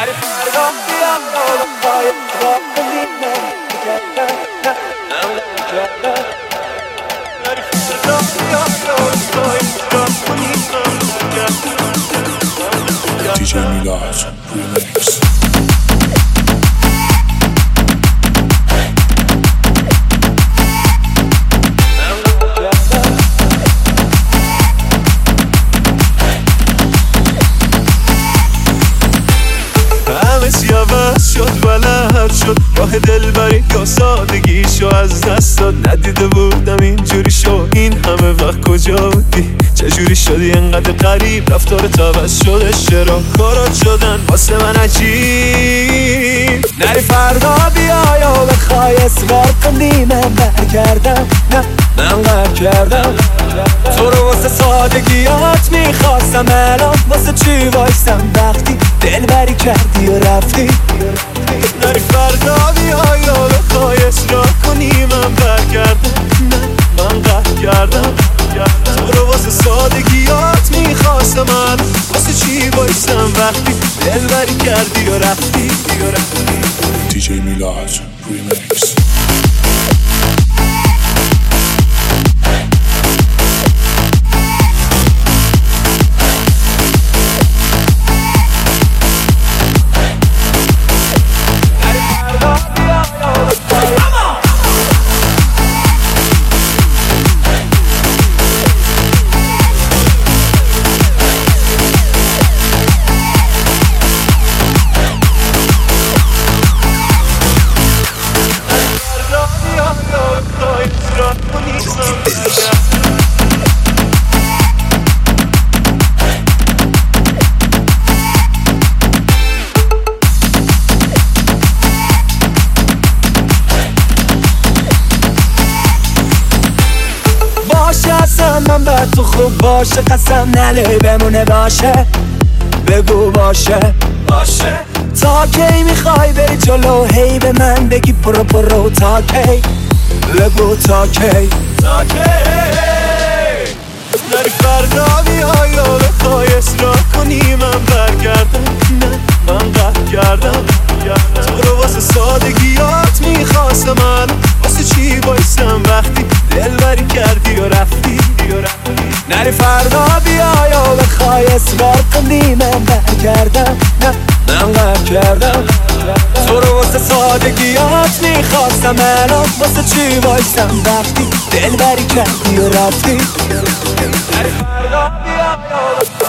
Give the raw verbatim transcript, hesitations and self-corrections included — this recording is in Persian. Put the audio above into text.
دی جی میلاد ریمیکس. همه سیاوش شد ولد شد، راه دلبری یا سادگیشو از دست داد. ندیده بودم اینجوری شو، این همه وقت کجا بودی؟ چجوری شدی انقدر غریب؟ رفتار عوض شده، چرا کارات شدن واسه من عجیب؟ نری فردا بیای و بخوای اصرار کنی من برگردم، نه من قهر کردم. تو رو واسه سادگیات میخواستم، الان واسه چی وایستم وقتی دلبری کردی و رفتی؟ نری فردا بیای و بخوای اصرار کنی من برگردم، نه من قهر کردم. تو رو واسه سادگیات میخواستم، الان واسه چی وایستم وقتی دلبری کردی و رفتی؟ دی جی میلاد ریمیکس. باشه من بر تو خوب باشه، قسم نله بمونه باشه، بگو باشه باشه. تا کی میخوای بری جلو، هی به من بگی برو برو، تا کی؟ بگو تا کی؟ تا کی؟ نری فردا بیای و بخوای اصرار کنی من برگردم، نه من قهر کردم. تو رو واسه سادگیات میخواستم، من واسه چی بایستم وقتی دلبری کردی و رفتی؟ نری فردا بیای و بخوای اصرار کنی من برگردم، نه من قهر کردم. تو رو واسه سادگیات میخواستم، الان واسه چی بایستم وقتی دلبری کردی و رفتی؟ نری فردا بیای